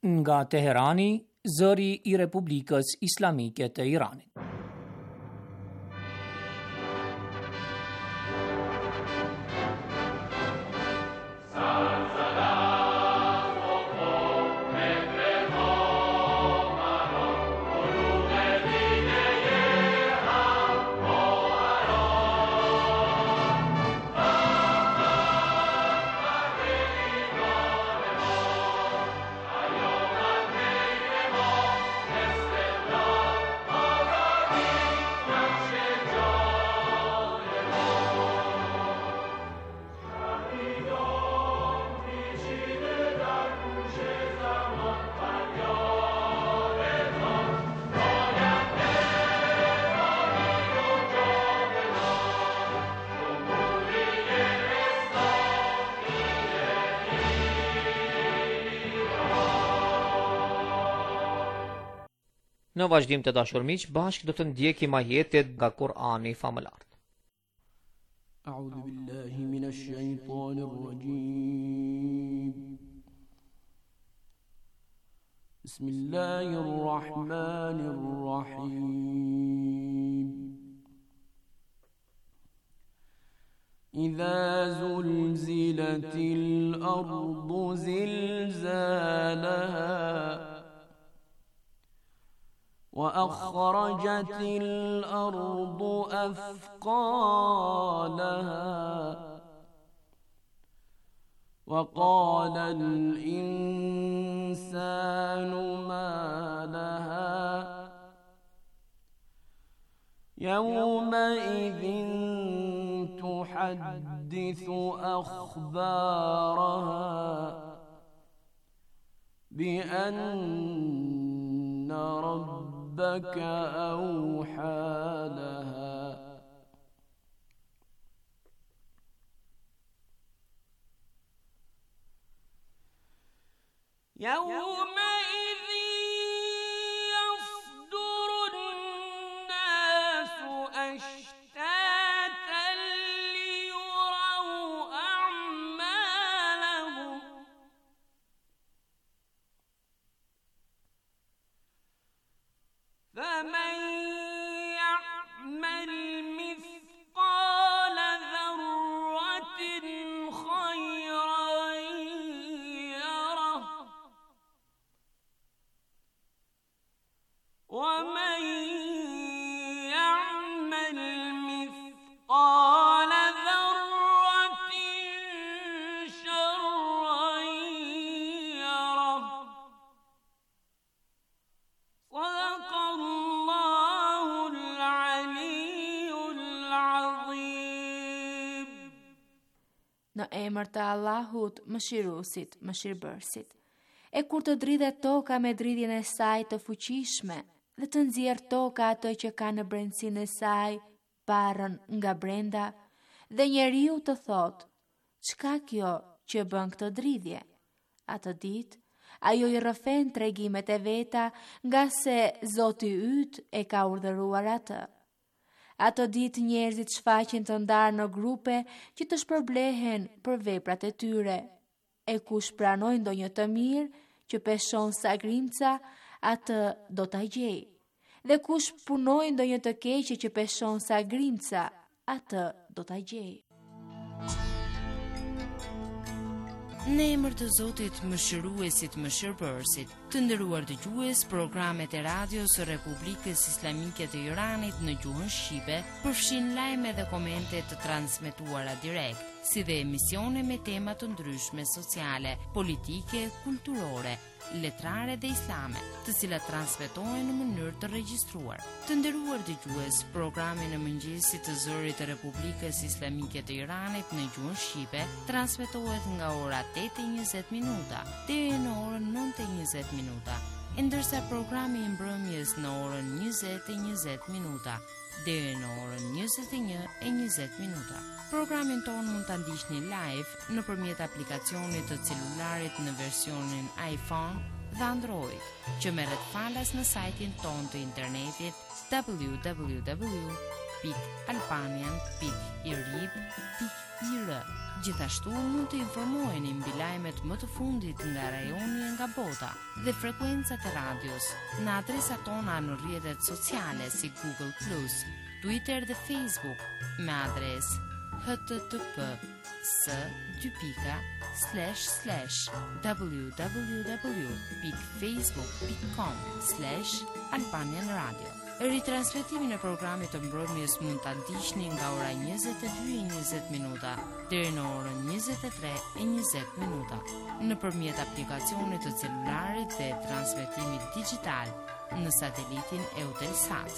Nga Teherani, zëri I Republikës Islamike të Iranit. Në vazhdim të dashur miq, bashkë do të ndjekim ajetet nga Kur'ani famëlar. A'udhu billahi minash shaitanir rajim. Bismillahir rahmanir rahim. Idha zulzilatil ardu zilzalaha وأخرجت الأرض أثقالها وقال الإنسان ما لها يومئذ تحدث أخبارها بأن ربك أوحى لها يومئذ يصدر الناس أشتاتا ليروا أعمالهم فمن يعمل مثقال ذرة خيرا يره ومن يعمل مثقال ذرة شرا يره صدق الله العلي العظيم. Në emër të Allahut, Mëshiruesit, Mëshirbërësit. E kur të dridhet toka me dridhjen e saj të fuqishme, dhe të nxjerr toka ato që ka në brendësinë e saj, parën nga brenda, dhe njeriu të thotë, çka kjo që bën këtë dridhje? Atë ditë, ajo I rrëfen tregimet e veta nga se Zoti yt e ka urdhëruar atë. Ato ditë njerëzit shfaqen të ndarë në grupe që të shpërblehen për veprat e tyre. E kush pranoj ndonjë të mirë që peshon sa grimca, atë do ta gjej. Dhe kush punoj ndonjë të keqe që peshon sa grimca, atë do ta gjej. Në emër të Zotit Mëshiruesit, Mëshirbërësit, të nderuar dëgjues, programet e radios së Republikës Islamike të Iranit në gjuhën shqipe përfshin lajme dhe komente të transmetuara direkt, si dhe emisione me tema të ndryshme sociale, politike, kulturore, letrare dhe islame, të cilat transmetohen në mënyrë të regjistruar. Të nderuar dëgjues, programi në mëngjesit të zërit të Republikës Islamike të Iranit në gjuhën shqipe transmetohet nga ora 8:20 deri në orën 9:20, ndërsa programi I mbrëmjes në orën 20:20 deri në orën 21:20. Programin ton mund ta ndiqni live nëpërmjet aplikacionit të celularit në versionin iPhone dhe Android, që merret falas në sajtin ton të internetit www.albanian.irib.ir. IR. Gjithashtu mund të informoheni mbi lajmet më të fundit nga rajoni e nga bota dhe frekuencat e radios në adresat tona në rrjetet sociale si Google+, Twitter dhe Facebook me adresë http://www.facebook.com/Albanian Radio. Ritransmetimin e programit të mbrëmjes mund ta ndiqni nga ora 22:20 deri në orën 23:20 nëpërmjet aplikacionit të celularit dhe transmetimit digjital në satelitin Eutelsat.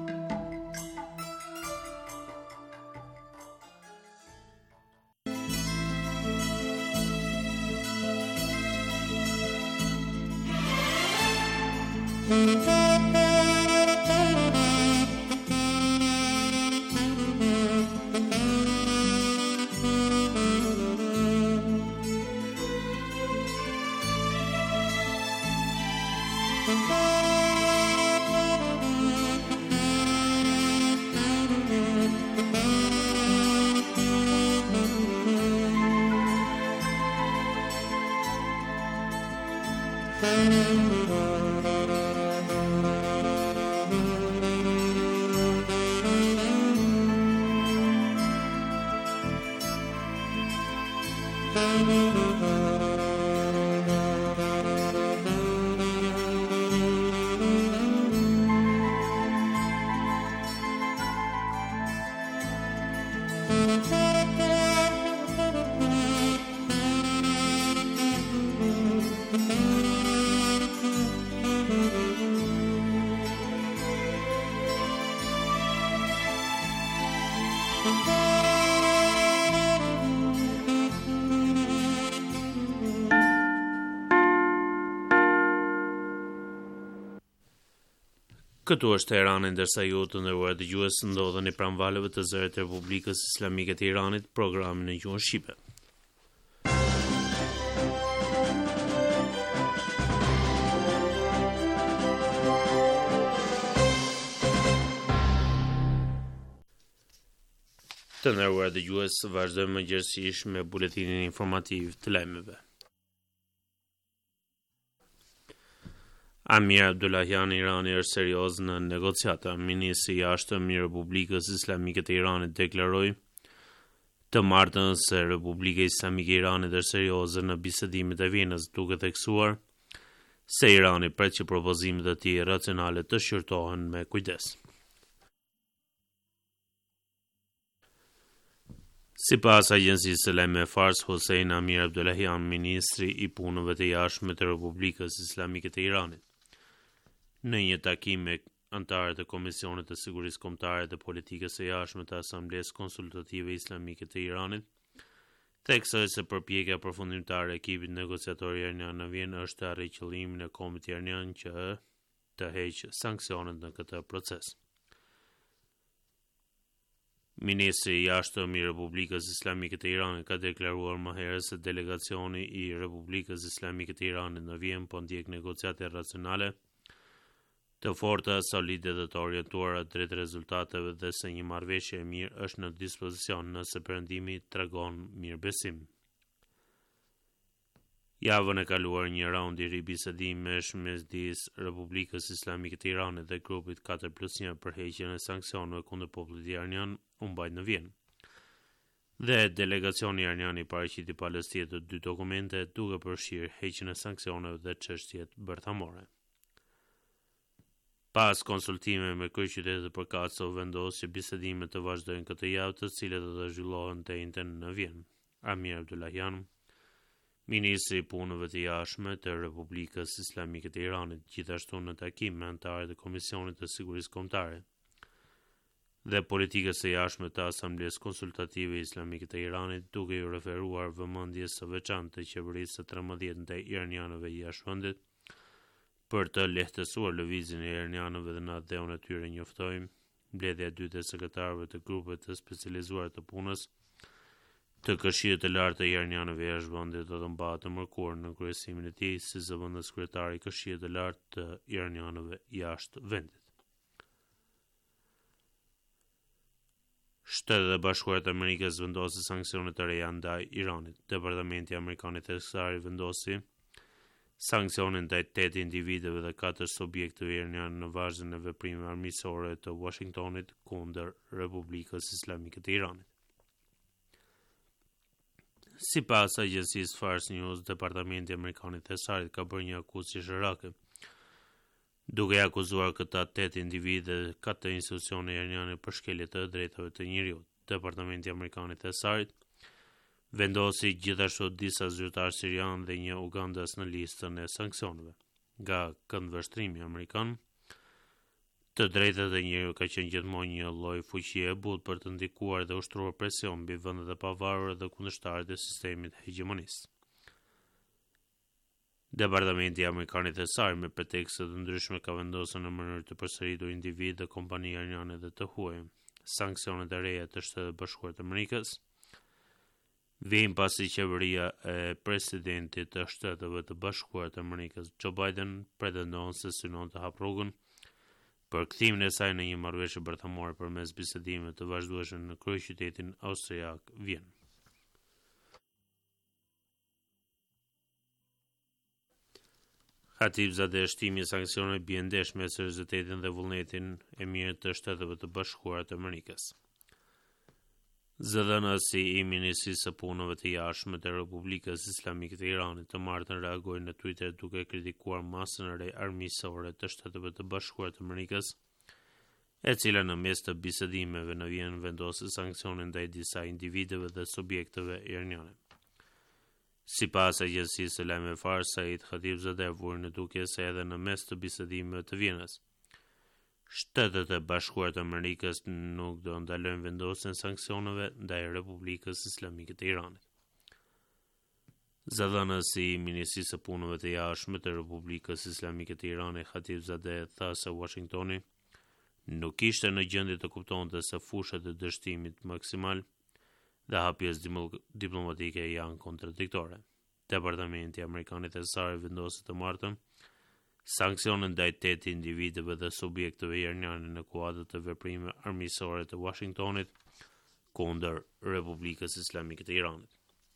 Këtu është Teherani, ndërsa ju të nderuar dëgjues ndodheni pranë valeve të zërit të Republikës Islamike të Iranit, programin në gjuhën shqipe. Të nderuar dëgjues, vazhdojmë mëngjesisht me buletinin informativ të lajmeve. Amir Abdullahian Irani është serioz në negociata. Ministri i Jashtëm i Republikës Islamike të Iranit deklaroi të martën se Republika Islamike e Iranit është serioze në bisedimet e Vienës, duke theksuar se Irani pret që propozimet e tij racionale të shqyrtohen me kujdes. Sipas agjencisë së lajmeve Fars, Hossein Amir Abdullahian, ministri i punëve të jashtme të Republikës Islamike të Iranit, në një takim me antarët e Komisionit të Sigurisë Kombëtare dhe Politikës së Jashtme të Asamblesë Konsultative Islamike të Iranit, theksoi se përpjekja përfundimtare e ekipit negociator iranian në Vjenë është të arrijë qëllimin e kombit iranian që të heqë sanksionet në këtë proces. Ministri i Jashtëm i Republikës Islamike të Iranit ka deklaruar më herët se delegacioni i Republikës Islamike të Iranit në Vjenë po ndjek negociate racionale të forta, solide dhe të orientuara drejt rezultateve dhe se një marrëveshje e mirë është në dispozicion nëse perëndimi tregon mirëbesim. Javën e kaluar një raund i ri bisedimesh midis Republikës Islamike të Iranit dhe grupit 4+1 për heqjen e sanksioneve kundër popullit iranian u mbajt në Vjenë. Dhe delegacioni iranian i paraqiti palës tjetër 2 dokumente duke përfshirë heqjen e sanksioneve dhe çështjet bërthamore. Pas konsultime me kryeqytetet përkatëse u vendos që bisedimet të vazhdojnë këtë javë, të cilat do të zhvillohen të njëjtën në Vjenë. Amir Abdullahian, ministri i punëve të jashtme të Republikës Islamike të Iranit, gjithashtu në takim me antarët e Komisionit të Sigurisë Kombëtare dhe Politikës së Jashtme të Asamblesë Konsultative Islamike të Iranit, duke ju referuar vëmendjes së veçantë të qeverisë së 13 ndaj iranianëve jashtëvendit për të lehtësuar lëvizjen e iranianëve dhe në atë dheun e tyre njoftojmë mbledhja e dytë e sekretarëve të grupeve të specializuar të punës të Këshillit të Lartë të iranianëve jashtëvendit do të mbahet të mërkurë në kryesimin e tij si zëvendës kryetari i Këshillit të Lartë të iranianëve jashtëvendit. Shtetet e Bashkuara të Amerikës vendosi sanksione të reja ndaj Iranit. Departamenti amerikan i Thesarit vendosi sanksione ndaj 8 individëve dhe 4 subjekteve iranian në vazhdim e veprimeve armiqësore të Washingtonit kundër Republikës Islamike të Iranit. Sipas agjencisë Fars News, departamenti amerikan i Thesarit ka bërë një akuzë qesharake, duke akuzuar këta 8 individë dhe 4 institucione iraniane për shkelje të drejtave të njerëzit. Departamenti amerikan i Thesarit vendosi gjithashtu disa zyrtarë sirian dhe një ugandas në listën e sanksioneve. Nga këndvështrimi amerikan, të drejtat e njerëzit ka qenë gjithmonë një lloj fuqie e butë për të ndikuar dhe ushtruar presion mbi vendet e pavarura dhe kundërshtarët e sistemit hegemonist. Departamenti amerikan i Thesarit me pretekste të ndryshme ka vendosur në mënyrë të përsëritur individë dhe kompani iraniane dhe të huaj sanksionet e reja të Shtetit Bashkuar të Amerikës. Vijnë pasi qeveria e presidentit të Shteteve të Bashkuara të Amerikës, Joe Biden, pretendon se synon të hap rrugën për kthimin e saj në një marrëveshje bërthamore përmes bisedimeve të vazhdueshme në kryeqytetin austriak Vjenë. Khatibzadeh shtimi i sanksioneve bie ndesh me seriozitetin dhe vullnetin e mirë të Shteteve të Bashkuara të Amerikës. Zëdhënësi i Ministrisë së Punëve të Jashtme të Republikës Islamike të Iranit të martën reagoi në Twitter duke kritikuar masën e re armiqësore të Shteteve të Bashkuara të Amerikës, e cila në mes të bisedimeve në Vjenë vendosi sanksione ndaj disa individëve dhe subjekteve iraniane. Sipas agjencisë së lajmeve Fars, Said Khatibzadeh vuri në dukje se edhe në mes të bisedimeve të Vjenës, Shtetet e Bashkuara të Amerikës nuk do ndalojnë vendosjen e sanksioneve ndaj Republikës Islamike të Iranit. Zëdhënësi i Ministrisë së Punëve të Jashtme të Republikës Islamike të Iranit, Khatibzadeh, tha se Washingtoni nuk ishte në gjendje të kuptonte se fushat e dështimit maksimal dhe hapjes diplomatike janë kontradiktore. Departamenti amerikan i Thesarit vendosi të martën sanksione ndaj 8 individëve dhe subjekteve iraniane në kuadër të veprimeve armiqësore të Washingtonit kundër Republikës Islamike të Iranit.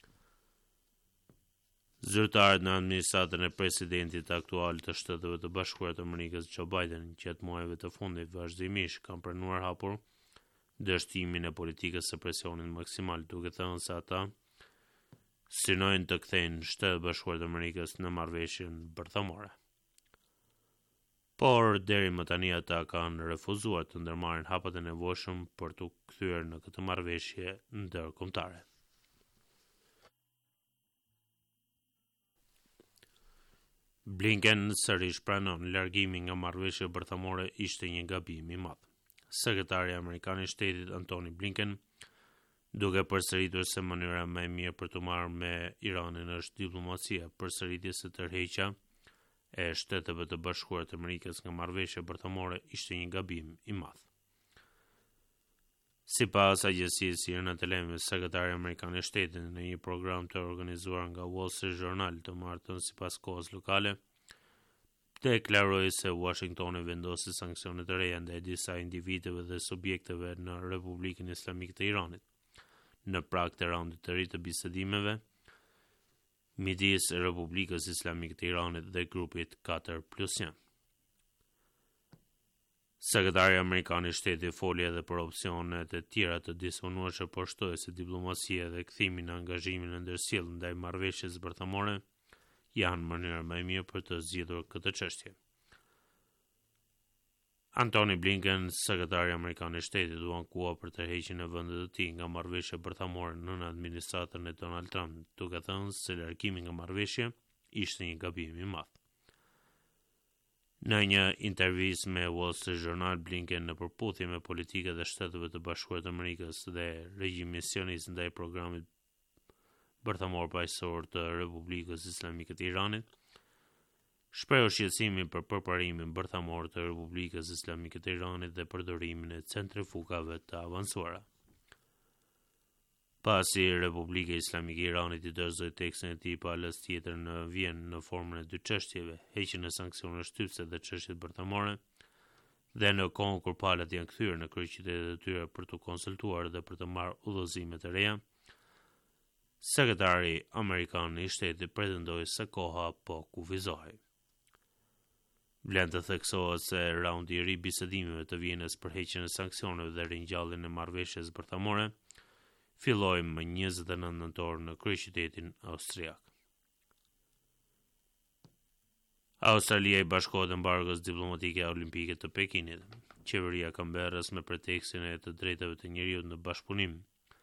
Zyrtarët në administratën e presidentit aktual të Shteteve të Bashkuara të Amerikës, Joe Biden, gjatë muajve të fundit vazhdimisht kanë pranuar hapur dështimin e politikës së presionit maksimal, duke thënë se ata synojnë të kthejnë Shtetet Bashkuara të Amerikës në marrëveshjen bërthamore. Por deri më tani ata kanë refuzuar të ndërmarrin hapat e nevojshëm për të kthyer në këtë marrëveshje ndërkombëtare. Blinken sërish pranon largimin nga marrëveshja bërthamore ishte një gabim i madh. Sekretari amerikan i shtetit Antony Blinken, duke përsëritur se mënyra më e mirë për të marrë me Iranin është diplomacia, përsëritjes së tërheqja e Shteteve të Bashkuara të Amerikës nga marrëveshja bërthamore ishte një gabim i madh. Sipas agjencisë IRNA të lajmeve, sekretari amerikan i shtetit në një program të organizuar nga Wall Street Journal të martën sipas kohës lokale, deklaroi se Washingtoni vendosi sanksione të reja ndaj disa individëve dhe subjekteve në Republikën Islamike të Iranit, në prag të raundit të ri të bisedimeve midis Republikës Islamike të Iranit dhe grupit 4+1. Sekretari amerikan i shtetit foli edhe për opsionet e tjera të disponueshme, por shtoi se diplomacia dhe kthimi në angazhimin e ndërsjellë ndaj marrëveshjes bërthamore janë mënyra më e mirë për të zgjidhur këtë çështje. Antony Blinken, sekretari amerikan i shtetit, u ankua për tërheqjen e vendit të tij nga marrëveshja bërthamore në administratën e Donald Trump, duke thënë se largimi nga marrëveshja ishte një gabim i madh. Në një intervistë me Wall Street Journal, Blinken, në përputhje me politikën e Shteteve të Bashkuara të Amerikës dhe regjimin sionist ndaj programit bërthamor paqësor të Republikës Islamike të Iranit, shprehu shqetësimin për përparimin bërthamor të Republikës Islamike të Iranit dhe përdorimin e centrifugave të avancuara. Pasi Republika Islamike e Iranit i dorëzoi tekstin e tij palës tjetër në Vjenë në formën e dy çështjeve, heqjen e sanksioneve shtypse dhe çështjet bërthamore, Dhe në kohën kur palët janë kthyer në kryeqytetet e tyre për të konsultuar dhe për të marrë udhëzime të reja, sekretari amerikan i shtetit pretendoi se koha po kufizohej. Vlen të theksohet se raundi i ri bisedimeve të Vienës për heqjen e sanksioneve dhe ringjalljen e marrëveshjes bërthamore filloi më 29 nëntor në kryeqytetin austriak. Australia i bashkohet embargos diplomatike olimpike të Pekinit. Qeveria Canberrës me pretekstin e të drejtave të njeriut në bashkëpunim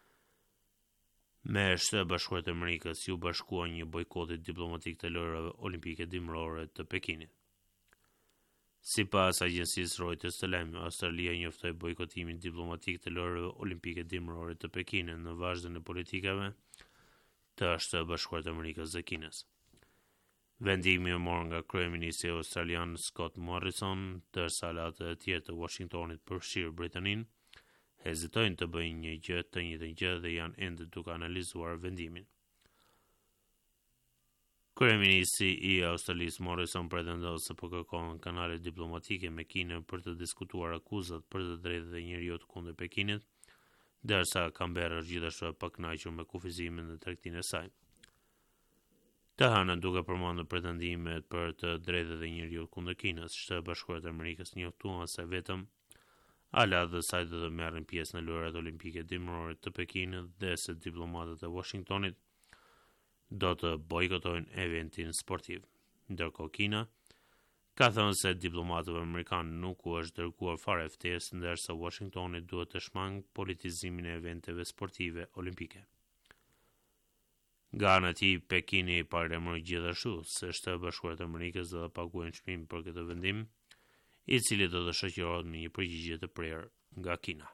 me Shtetet e Bashkuara të Amerikës u bashkua një bojkotit diplomatik të lojrave olimpike dimrore të Pekinit. Sipas agjencisë Reuters të lajmeve, Australia njoftoi bojkotimin diplomatik të lojrave olimpike dimrore të Pekinit në vazhdim të politikave të Shtetit e Bashkuara të Amerikës dhe Kinës. Vendimi u mor nga kryeministri australian Scott Morrison, ndërsa aleatët e tjerë të Washingtonit përfshirë Britaninë hezitojnë të bëjnë një gjë të njëjtën gjë dhe janë ende duke analizuar vendimin. Kryeministri i Australisë Morrison pretendon se po kërkon kanale diplomatike me Kinën për të diskutuar akuzat për të drejtat e njeriut kundër Pekinit, ndërsa Canberra gjithashtu e pakënaqur me kufizimin dhe tregtinë e saj. Të hënën duke përmendur pretendimet për të drejtat e njeriut kundër Kinës, Shtetet e Bashkuara të Amerikës njoftuan se vetëm aleatët e saj do të merren pjesë në lojrat olimpike dimrore të Pekinit dhe se diplomatët e Washingtonit do të bojkotojnë eventin sportiv. Ndërkohë Kina ka thënë se diplomatëve amerikanë nuk u është dërguar fare ftesë, ndërsa Washingtoni duhet të shmangë politizimin e eventeve sportive olimpike. Nga ana e tij, Pekini paremëroi gjithashtu se Shtetet e Bashkuara të Amerikës do të paguajnë çmim për këtë vendim, i cili do të shoqërohet me një përgjigje të prerë nga Kina.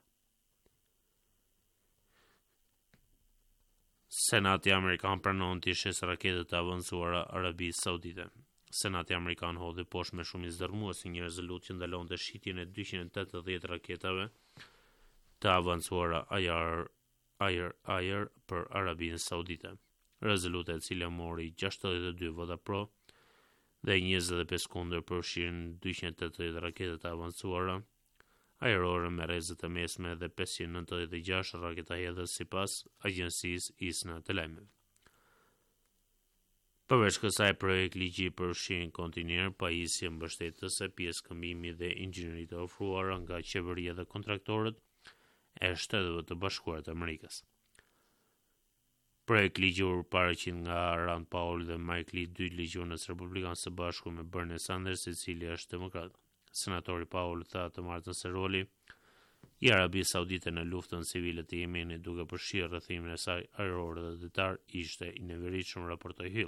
Senati Amerikan pranon të shes raketet të avancuara Arabisë Saudite. Senati Amerikan hodhi poshtë me shumicë dërmuese një rezolutë që ndalonte shitjen e 280 raketave të avancuara ajër për Arabinë Saudite. Rezoluta e cila mori 62 vota pro dhe 25 kundër përfshirin 280 rakete të avancuara ajrore me rrezet të mesme dhe 596 raketa hedhës sipas agjencisë ISNA të lajmeve. Përveç kësaj, projekt ligji përfshin kontinuar pajisje mbështetëse, pjesëkëmbimi dhe inxhinieri të ofruara nga qeveria dhe kontraktorët e Shteteve të Bashkuara të Amerikës. Projekt ligjor paraqit nga Rand Paul dhe Mike Lee, dy ligjionës republikanë së bashku me Bernie Sanders, i cili është demokrat. Senatori Paul tha të martën se roli i Arabisë Saudite në luftën civile të Yemenit duke përfshirë rrethimin e saj ajrore dhe detar ishte i neveritshëm, raportoi Hill.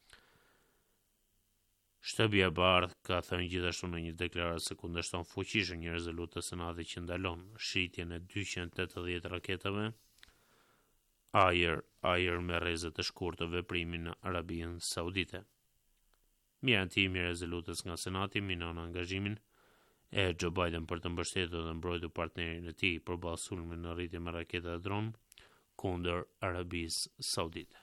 Shtëpia e Bardhë ka thënë gjithashtu në një deklaratë se kundërshton fuqishëm një rezolutë të Senatit që ndalon shitjen e 280 raketave ajër me rrezet të shkurtë veprimin në Arabinë Saudite. Mirëantimi i rezolutës nga Senati minon angazhimin e Joe Biden për të mbështetur dhe mbrojtur partnerin e tij përballë sulmeve në rritje me raketa dhe dron kundër Arabisë Saudite.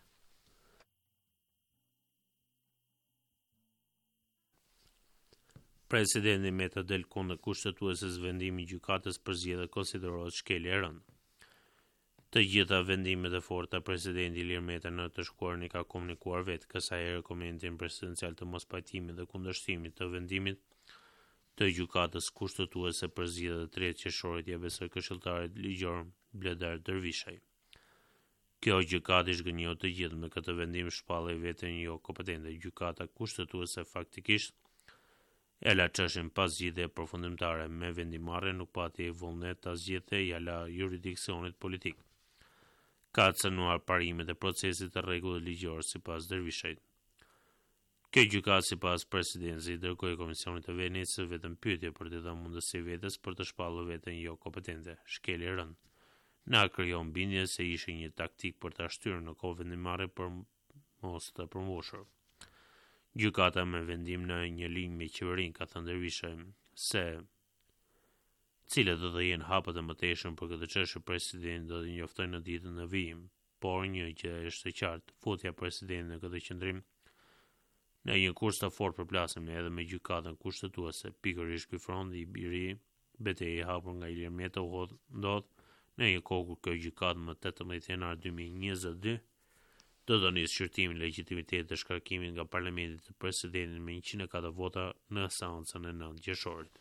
Presidenti Meta del kundër kushtetueses vendimi i gjykatës për zgjedhje konsiderohet shkelje e rëndë. Të gjitha vendimet e forta presidenti Ilir Meta në të shkuarën ka komunikuar vetë, kësaj rekomendin presidencial të mospajtimit dhe kundërshtimit të vendimit të gjykatës kushtetuese për zgjedhjet e 3 qershorit ia besoi këshilltarit ligjor Bledar Dervishaj. Kjo gjykatë zhgënjeu të gjithë me këtë vendim shpallej veten jo kompetente. Gjykata kushtetuese faktikisht e la çështjen pas zgjidhje përfundimtare me vendimarrje nuk pati vullnet ta zgjidhte ja la jurisdiksionit politik. Ka cënuar parimet e procesit të rregullt ligjor sipas Dervishajt. Kjo gjykatë sipas presidentit dërgoi Komisionit të Venecisë vetëm pyetje për të dhënë mundësi vetes për të shpallur veten jo kompetente, shkelje rënd. Na krijon bindje se ishte një taktik për ta shtyrë në kohë vendimarrje për mos të përmbushur. Gjykata me vendim në një linjë me qeverinë ka thënë Dervishaj se cilat do të jenë hapet e mëtejshëm për këtë çështje presidenti do të njoftojë në ditën e vijim, por një që është e qartë, futja presidentit në këtë qendrim në një kurs të fortë përplasemi edhe me gjykatën kushtetuese, pikërisht ky front i biri Betejë e hapur nga Ilir Meta u ndodh në një kohë kur kjo gjykatë më 18 janar 2022 do të nisë shqyrtimin legjitimitet të shkarkimit nga parlamenti të presidentit me 104 vota në seancën e 9 qershorit.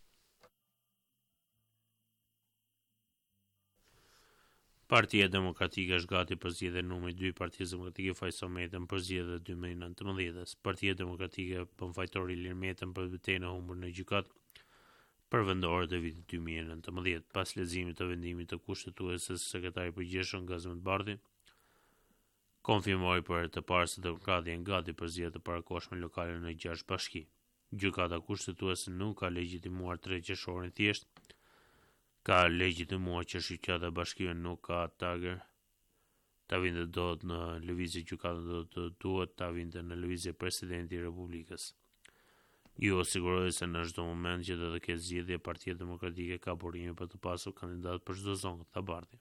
Partia Demokratike është gati për zgjedhjen numri 2 Partisë Demokratike fajson Metën për zgjedhjet 2019. Partia Demokratike përfajtori Ilir Metën për betejën e humbur në gjykatë për vendorët e vitit 2019. Pas leximit të vendimit të kushtetueses, sekretari i përgjithshëm Gazmet Bardhi konfirmoi për herë të parë se demokratët janë gati për zgjedhje të parakohshme lokale në 6 bashki. Gjykata kushtetuese nuk ka legjitimuar 3 qershorin thjesht, ka legjitimuar që shoqata e bashkive nuk ka tager ta vinte dot në lëvizje gjykata duhet ta vinte në lëvizje presidenti i Republikës. Ju siguroi se në çdo moment që do të ketë zgjedhje, Partia Demokratike ka burime për të pasur kandidat për çdo zonë, tha Bardhi.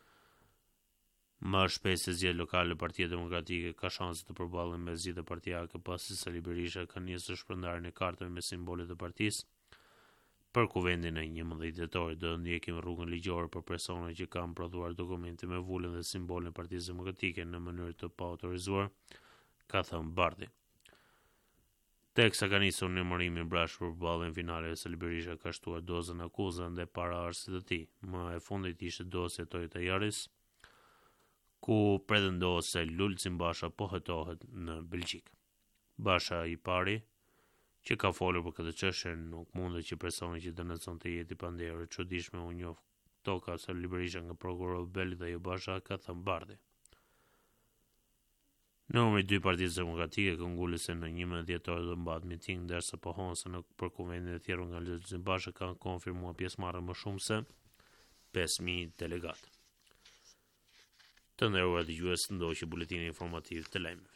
Më shpejt se zgjedhjet lokale, Partia Demokratike ka shanse të përballen me zgjedhje partijake pasi Sali Berisha ka nisur shpërndarjen e kartave me simbolet e partisë. Për kuvendin e 11 dhjetorit do ndjekim rrugën ligjore për personat që kanë prodhuar dokumente me vulën dhe simbolin e Partisë Demokratike në mënyrë të paautorizuar, ka thënë Bardhi. Teksa ka nisur numërimin brash për përballjen finale, Sali Berisha ka shtuar dozën akuzën dhe para arsit të tij. Më e fundit ishte dosja Toyota Yaris, ku pretendohet se Lulzim Basha po hetohet në Belgjik. Basha i pari që ka folur për këtë çështje nuk mundet që personi që dënonson të jetë i panderë. Çuditshme u njoh toka Sali Berisha nga prokurori Beli dhe jo Basha, ka thënë Bardhi. Numri 2 Partisë Demokratike këngulëse në 11 dhjetor do mbahet miting, ndërsa pohonse për kuvendin e thjerrur nga Lulzim Basha kanë konfirmuar pjesëmarrje më shumë se 5000 delegatë. Të nderuar dëgjues, ndoqi buletini informativ të lajmeve.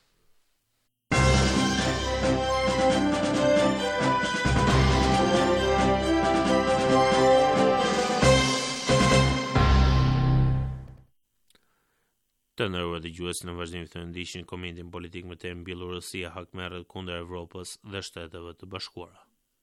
Të nderuar dëgjues, në vazhdim të ndiqni komentin politik me temë Bielorusia hakmerret kundër Evropës dhe Shteteve të Bashkuara.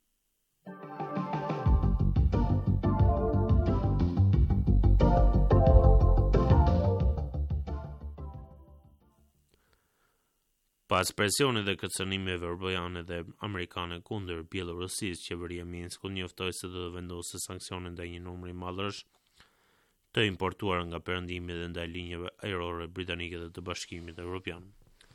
Pas presionit dhe kërcënimeve evropiane dhe amerikane kundër Bielorusisë, qeveria e Minskut njoftoi se do të vendosë sanksione ndaj një numri madhësh të importuar nga perëndimi dhe ndaj linjave ajrore britanike dhe të Bashkimit Evropian.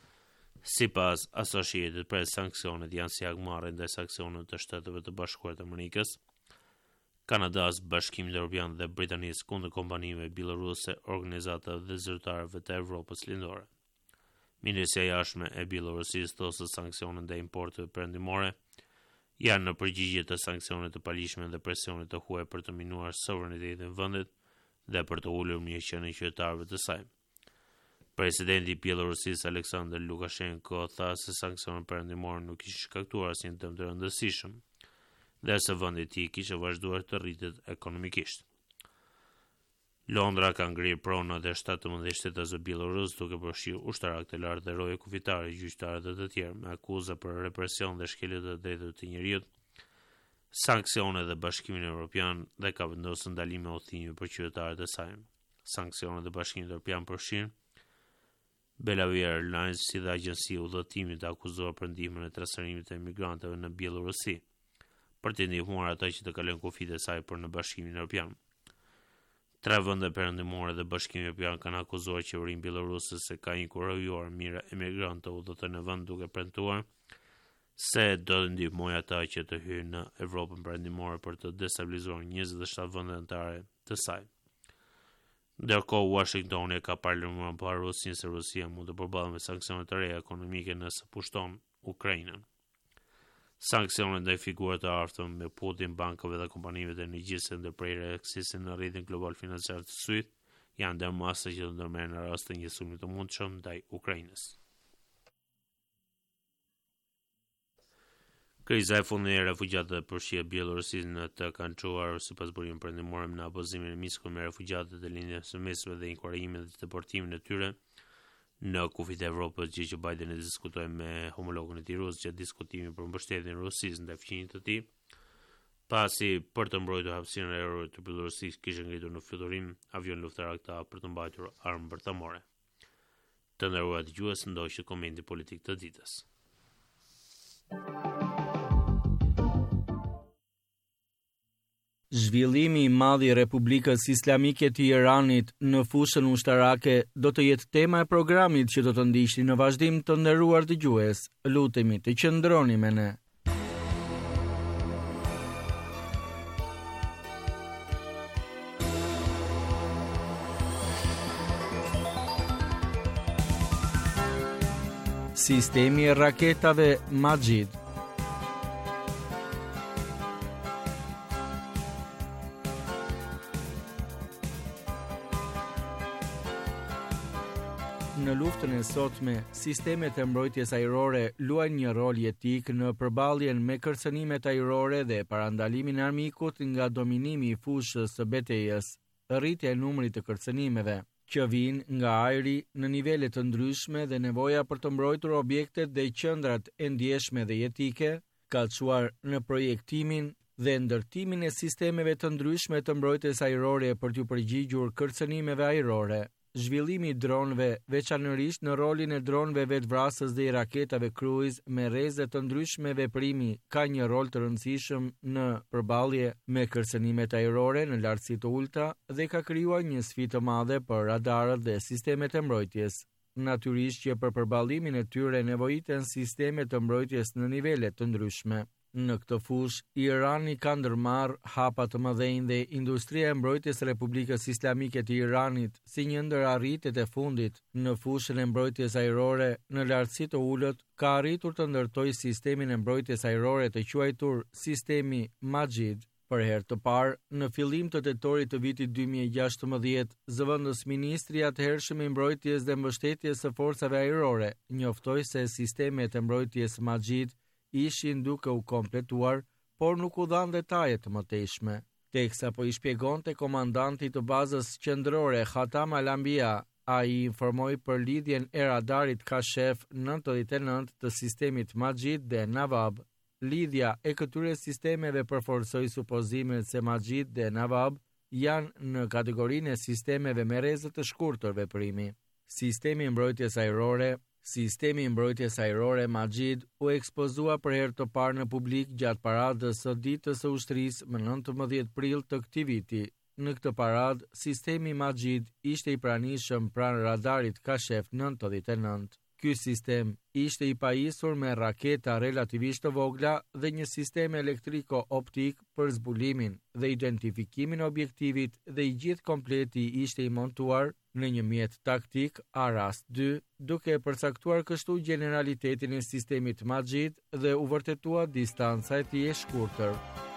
Sipas Associated Press, sanksionet janë si hakmarrje ndaj sanksioneve të Shteteve të Bashkuara të Amerikës, Kanadas, Bashkimit Evropian dhe Britanisë kundër kompanive bieloruse, organizatave dhe zyrtarëve të Evropës Lindore. Ministria e Jashtme e Bielorusisë thotë se sanksionet ndaj importeve perëndimore janë në përgjigje të sanksioneve të palishme dhe presionit të huaj për të minuar sovranitetin e vendit dhe për të ulur mirëqenien e qytetarëve të saj. Presidenti i Bielorusisë Aleksandr Lukashenko tha se sanksionet perëndimore nuk kishin shkaktuar asnjë dëm të rëndësishëm dhe se vendi i tij kishte vazhduar të rritet ekonomikisht. Londra ka ngrirë pronat e 17 shtetësve bielorus duke përfshirë ushtarak të lartë dhe roje kufitare, gjyqtarë dhe të tjerë me akuza për represion dhe shkelje të drejtave të njerëzit, sanksione dhe Bashkimin Evropian dhe ka vendosur ndalime udhëtimi për qytetarët e saj. Sanksionet e Bashkimit Evropian përfshin Belavia Airlines si dhe agjenci udhëtimit të akuzuar për ndihmën e trasërimit të emigrantëve në Bielorusi, për të ndihmuar ata që të kalojnë kufijtë e saj për në Bashkimin Evropian. 3 vende perëndimore dhe Bashkimi Evropian kanë akuzuar qeverinë bieloruse se ka inkurajuar mira emigrantë të udhëtojnë në vend duke premtuar se do të ndihmojë ata që të hyjnë në Evropën perëndimore për të destabilizuar 27 vende anëtare të saj. Ndërkohë, Washingtoni ka paralajmëruar pa Rusinë se Rusia mund të përballet me sanksione të reja ekonomike nëse pushton Ukrainën. Sanksionet ndaj figurave të artëm me Putin, bankave dhe kompanive të energjisë ndërprerje eksisin në rritin global financiar të syt janë ndër masat që do ndërmerren në rast të një sulmi të mundshëm ndaj Ukrainës. Kriza e fundit e refugjatëve përfshihet Bielorusisë në të kanë çuar sipas burimit perëndimor në apozimin e Minskut me refugjatët e linjës së mesme dhe inkurajimin dhe deportimin e tyre në kufijtë e Evropës, gjë që Biden e diskutoi me homologun e tij rus gjatë diskutimit për mbështetjen e Rusisë ndaj fqinjit të tij Pasi për të mbrojtur hapësirën ajrore të përdorësisë kishte ngritur në fluturim avion luftarak të për të mbajtur armë bërthamore. Të nderuar dëgjues, ndoqë komenti politik të ditës. Zhvillimi i madh i Republikës Islamike të Iranit në fushën ushtarake do të jetë tema e programit që do të ndiqni në vazhdim. Të nderuar dëgjues, lutemi të qëndroni me ne. Sistemi i raketave Majid. Në luftën e sotme, sistemet e mbrojtjes ajrore luajnë një rol jetik në përballjen me kërcënimet ajrore dhe parandalimin e armikut nga dominimi i fushës së betejës. Rritja e numrit të kërcënimeve që vijnë nga ajri në nivele të ndryshme dhe nevoja për të mbrojtur objektet dhe qendrat e ndjeshme dhe jetike, ka çuar në projektimin dhe ndërtimin e sistemeve të ndryshme të mbrojtjes ajrore për t'u përgjigjur kërcënimeve ajrore. Zhvillimi i dronëve, veçanërisht në rolin e dronëve vetvrasës dhe i raketave cruise me rreze të ndryshme veprimi, ka një rol të rëndësishëm në përballje me kërcënimet ajrore në lartësi të ulta dhe ka krijuar një sfidë të madhe për radarët dhe sistemet e mbrojtjes. Natyrisht që për përballimin e tyre nevojiten sisteme të mbrojtjes në nivele të ndryshme. Në këtë fushë, Irani ka ndërmarrë hapa të mëdhenj dhe industria e mbrojtjes së Republikës Islamike të Iranit, si një ndër arritjet e fundit në fushën e mbrojtjes ajrore në lartësi të ulët, ka arritur të ndërtojë sistemin e mbrojtjes ajrore të quajtur sistemi Majid. Për herë të parë, në fillim të tetorit të vitit 2016, zëvendës ministri i atëhershëm i mbrojtjes dhe mbështetjes së forcave ajrore njoftoi se sistemet e mbrojtjes Majid ishin duke u kompletuar, por nuk u dhan detaje të mëtejshme. Teksa po i shpjegonte komandanti të bazës qendrore Khatam Al-Anbiya, ai informoi për lidhjen e radarit Kashef 99 të sistemit Majid dhe Nawab. Lidhja e këtyre sistemeve përforcoi supozimet se Majid dhe Nawab janë në kategorinë e sistemeve me rreze të shkurtër veprimi. Sistemi i mbrojtjes ajrore Majid u ekspozua për herë të parë në publik gjatë paradës së ditës së ushtrisë më 19 prill të këtij viti. Në këtë paradë, sistemi Majid ishte i pranishëm pranë radarit Kashef 99. Ky sistem ishte i pajisur me raketa relativisht të vogla dhe një sistem elektriko-optik për zbulimin dhe identifikimin e objektivit dhe i gjithë kompleti ishte i montuar në një mjet taktik Aras 2, duke përcaktuar kështu generalitetin e sistemit Majid dhe u vërtetua distanca e tij e shkurtër.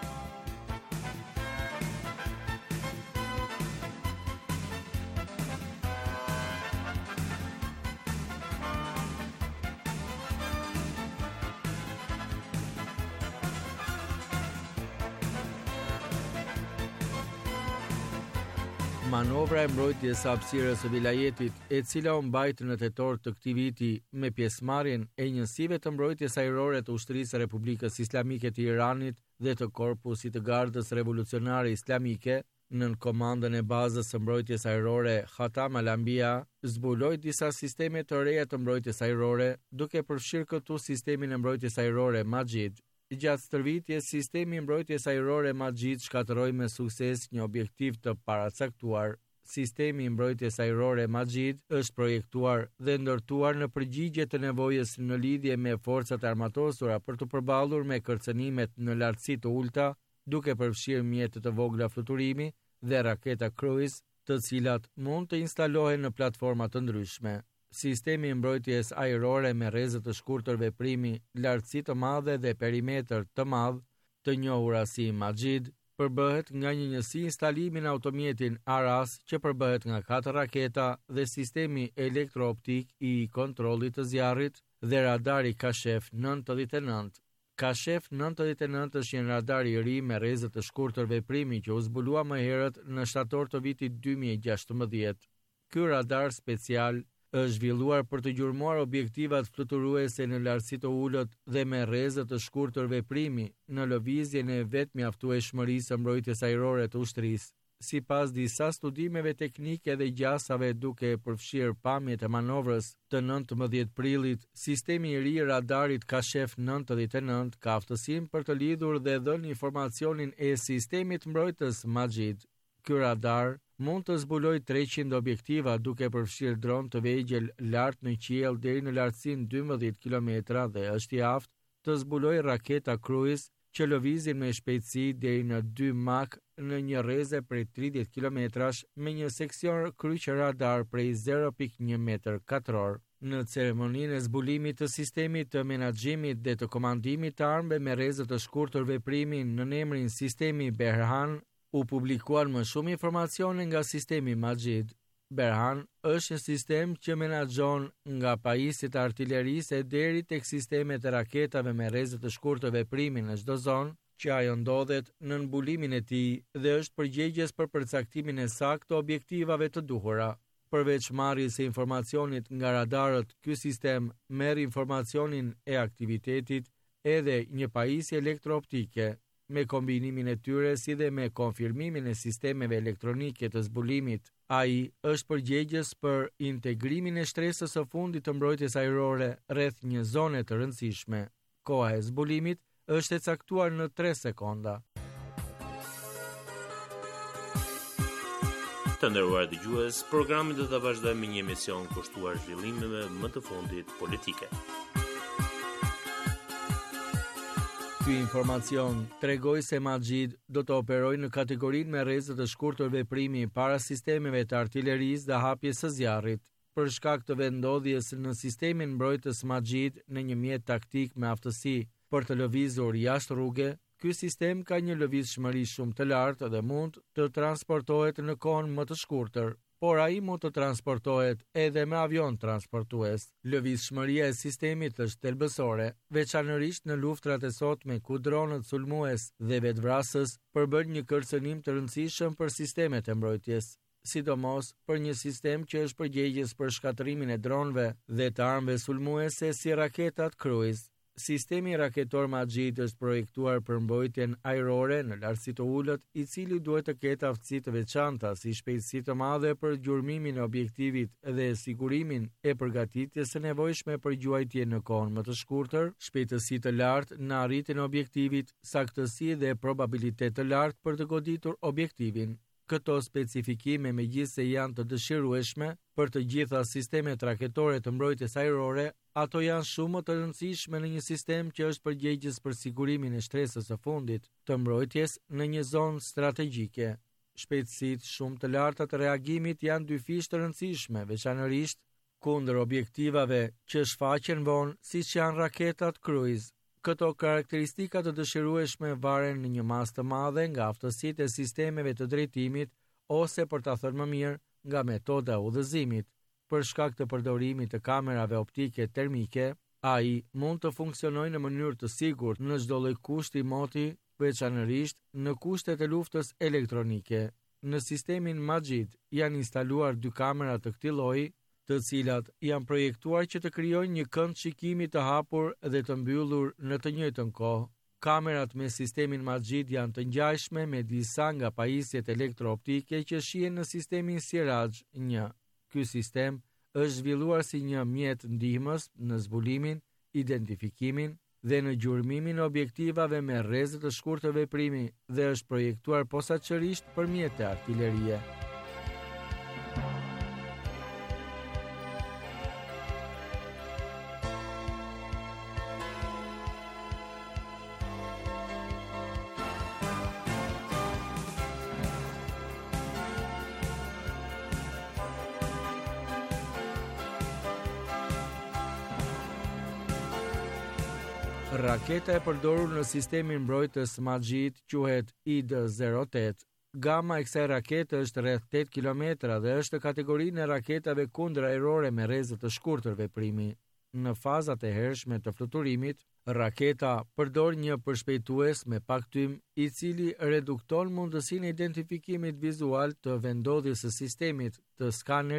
Manovra e mbrojtjes së hapësirës së vilajetit, e cila u mbajt në tetor të këtij viti me pjesëmarrjen e njësive të mbrojtjes ajrore të ushtrisë së Republikës Islamike të Iranit dhe të korpusit të gardës revolucionare islamike, nën komandën e bazës së mbrojtjes ajrore Khatam Al-Anbiya, zbuloi disa sisteme të reja të mbrojtjes ajrore, duke përfshirë këtu sistemin e mbrojtjes ajrore Majid. Gjatë stërvitjes, sistemi i mbrojtjes ajrore Majid shkatërroi me sukses një objektiv të paracaktuar. Sistemi i mbrojtjes ajrore Majid është projektuar dhe ndërtuar në përgjigje të nevojës në lidhje me forcat armatosura për të përballur me kërcënimet në lartësi të ulta, duke përfshirë mjete të vogla fluturimi dhe raketa cruise, të cilat mund të instalohen në platforma të ndryshme. Sistemi i mbrojtjes ajrore me rreze të shkurtër veprimi, lartësi të madhe dhe perimetër të madh, të njohura si Majid, përbëhet nga një njësi instalimi në automjetin Aras që përbëhet nga 4 raketa dhe sistemi elektrooptik i kontrollit të zjarrit dhe radari Kashef 99. Kashef 99 është një radar i ri me rreze të shkurtër veprimi që u zbulua më herët në shtator të vitit 2016. Ky radar special Është zhvilluar për të gjurmuar objektivat fluturuese në lartësi të ulët dhe me rrezë të shkurtër veprimi në lëvizjen e vetmjaftueshmërisë së mbrojtjes ajrore të ushtrisë. Sipas disa studimeve teknike dhe gjasave duke përfshirë pamjet e manovrës të 19 prillit, sistemi i ri i radarit Kashef 99 ka aftësinë për të lidhur dhe dhënë informacionin e sistemit mbrojtës Majid. Ky radar mund të zbulojë 300 objektiva duke përfshirë dron të vegjël lart në qiell deri në lartësinë 12 kilometra dhe është i aftë të zbulojë raketa Cruise që lëvizin me shpejtësi deri në 2 Mach në një rreze prej 30 kilometrash me një seksion kryq radar prej 0.1 metër katror. Në ceremoninë e zbulimit të sistemit të menaxhimit dhe të komandimit të armëve me rrezë të shkurtër veprimi në emrin sistemi Berhan, u publikuan më shumë informacione nga sistemi Majid. Berhan është një sistem që menaxhon nga pajisjet e artillerisë deri tek sistemet e raketave me rrezë të shkurtër veprimi në çdo zonë që ajo ndodhet në mbulimin e tij dhe është përgjegjës për përcaktimin e saktë të objektivave të duhura. Përveç marrjes së informacionit nga radarët, ky sistem merr informacionin e aktivitetit edhe një pajisje elektrooptike. Me kombinimin e tyre si dhe me konfirmimin e sistemeve elektronike të zbulimit, AI është përgjegjës për integrimin e shtresës së fundit të mbrojtjes ajrore rreth një zone të rëndësishme. Koha e zbulimit është e caktuar në 3 sekonda. Të nderuar dëgjues, programi do ta vazhdojmë me një emision kushtuar zhvillimeve më të fundit politike. Ky informacion tregoi se Majid do të operojë në kategorinë me rrezë të shkurtër veprimi para sistemeve të artillerisë dhe hapjes së zjarrit. Për shkak të vendodhjes në sistemin mbrojtës Majid në një mjet taktik me aftësi për të lëvizur jashtë rruge, ky sistem ka një lëvizshmëri shumë të lartë dhe mund të transportohet në kohën më të shkurtër, por ai mund të transportohet edhe me avion transportues. Lëvizshmëria e sistemit është thelbësore, veçanërisht në luftrat e sotme ku dronët sulmues dhe vetvrasës përbën një kërcënim të rëndësishëm për sistemet e mbrojtjes, sidomos për një sistem që është përgjegjës për shkatërimin e dronëve dhe të armëve sulmuese si raketat Cruise. Sistemi raketor Majid është projektuar për mbrojtjen ajrore në lartësi të ulët, i cili duhet të ketë aftësi të veçanta si shpejtësi të madhe për gjurmimin e objektivit dhe sigurimin e përgatitjes së nevojshme për gjuajtje në kohën më të shkurtër, shpejtësi të lartë në arritjen e objektivit, saktësi dhe probabilitet të lartë për të goditur objektivin. Këto specifikime megjithëse janë të dëshirueshme për të gjitha sistemet raketore të mbrojtjes ajrore, ato janë shumë më të rëndësishme në një sistem që është përgjegjës për sigurimin e shtresës së fundit të mbrojtjes në një zonë strategjike. Shpejtësitë shumë të larta të reagimit janë dy fishë të rëndësishme, veçanërisht kundër objektivave që shfaqen vonë, siç janë raketat Cruise. Këto karakteristika të dëshirueshme varen në një masë të madhe nga aftësitë e sistemeve të drejtimit ose, për ta thënë më mirë, nga metoda e udhëzimit. Për shkak të përdorimit të kamerave optike termike, AI mund të funksionojë në mënyrë të sigurt në çdo lloj kushti moti, veçanërisht në kushtet e luftës elektronike. Në sistemin Majid janë instaluar 2 kamera të këtij lloji, të cilat janë projektuar që të krijojnë një kënd shikimi të hapur dhe të mbyllur në të njëjtën kohë. Kamerat me sistemin Majid janë të ngjashme me disa nga pajisjet elektrooptike që shihen në sistemin Siraj 1. Ky sistem është zhvilluar si një mjet ndihmës në zbulimin, identifikimin dhe në gjurmimin e objektivave me rrezë të shkurtër veprimi dhe është projektuar posaçërisht për mjete artillerie. Raketa e përdorur në sistemin mbrojtës Majid quhet ID-08. Gama e kësaj rakete është rreth 8 kilometra dhe është në kategorinë e raketave kundërajrore me rrezë të shkurtër veprimi. Në fazat e hershme të fluturimit, raketa përdor një përshpejtues me pak tym, i cili redukton mundësinë e identifikimit vizual të vendodhjes së sistemit të skanerit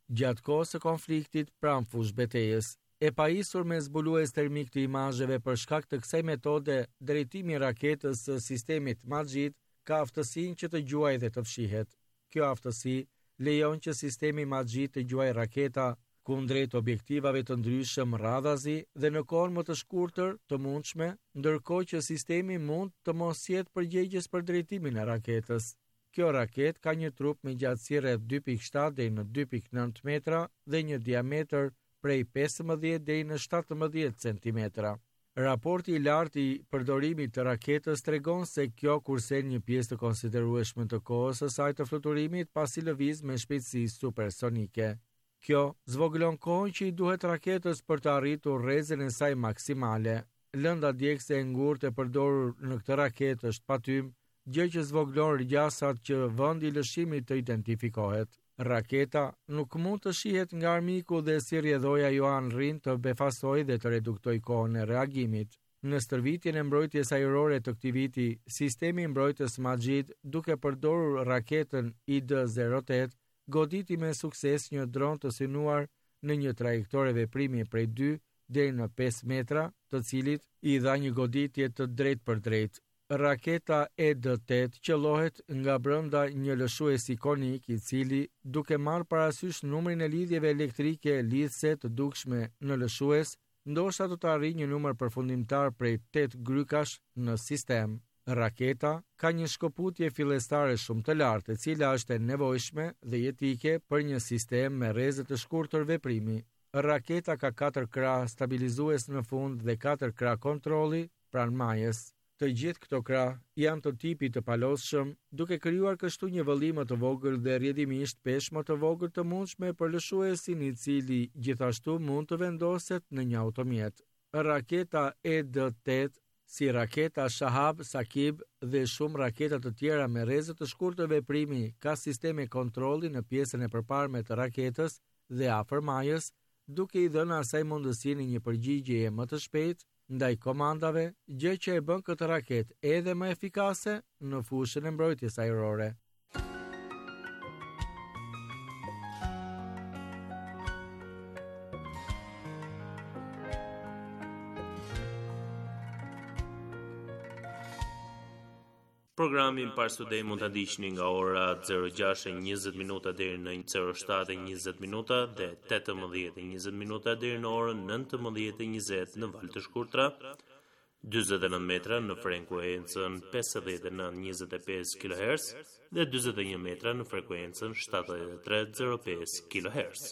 gjatë kohës së konfliktit pranë fushë betejës. E pajisur me zbulues termik të imazheve për shkak të kësaj metode, drejtimi i raketës së sistemit Majid ka aftësinë që të gjuajë dhe të fshihet. Kjo aftësi lejon që sistemi Majid të gjuajë raketa kundrejt objektivave të ndryshëm radhazi dhe në kohën më të shkurtër të mundshme, ndërkohë që sistemi mund të mos jetë përgjegjës për drejtimin e raketës. Kjo raket ka një trup me gjatësi rreth 2.7 deri në 2.9 metra dhe një diametër prej 15 deri në 17 cm. Raporti i lartë i përdorimit të raketës tregon se kjo kursen një pjesë të konsiderueshme të kohës së saj të fluturimit pasi lëviz me shpejtësi supersonike. Kjo zvogëlon kohën që i duhet raketës për të arritur rrezën e saj maksimale. Lënda djegëse e ngurtë e përdorur në këtë raketë është patym, gjë që zvogëlon rrgjasat që vendi i lëshimit të identifikohet. Raketa nuk mund të shihet nga armiku dhe si rrjedhoja Johan Rhin të befasojë dhe të reduktoj kohën e reagimit. Në stërvitjen e mbrojtjes ajrore të këtij viti, sistemi i mbrojtjes Majid, duke përdorur raketën ID-08, goditi me sukses një dron të synuar në një trajektore veprimi prej 2 deri në 5 metra, të cilit i dha një goditje të drejtë për drejtë. Raketa ED-8 qellohet nga brenda një lëshues ikonik i cili, duke marrë parasysh numrin e lidhjeve elektrike lidhse të dukshme në lëshues, ndoshta do të arrijë një numër përfundimtar prej 8 grykash në sistem. Raketa ka një shkëputje fillestare shumë të lartë, e cila është e nevojshme dhe jetike për një sistem me rrezë të shkurtër veprimi. Raketa ka 4 krah stabilizues në fund dhe 4 krah kontrolli pranë majës. Të gjithë këto krah janë të tipit të palosshëm, duke krijuar kështu një vëllim më të vogël dhe rrjedimisht peshë më të vogël të mundshme për lëshuesin i cili gjithashtu mund të vendoset në një automjet. Raketa ED-8, si raketa Shahab, Sakib dhe shumë raketa të tjera me rrezë të shkurtër veprimi, ka sisteme kontrolli në pjesën e përparme të raketës dhe afër majës, duke i dhënë asaj mundësinë një përgjigjeje më të shpejtë ndaj komandave, gjë që e bën këtë raketë edhe më efikase në fushën e mbrojtjes ajrore. Programin Pars Today mund ta ndiqni nga ora 06:20 minuta deri në 07:20 minuta dhe 18:20 minuta deri në orën 19:20 në valë të shkurtra, 49 metra në frekuencën 5925 kHz dhe 41 metra në frekuencën 7305 kHz.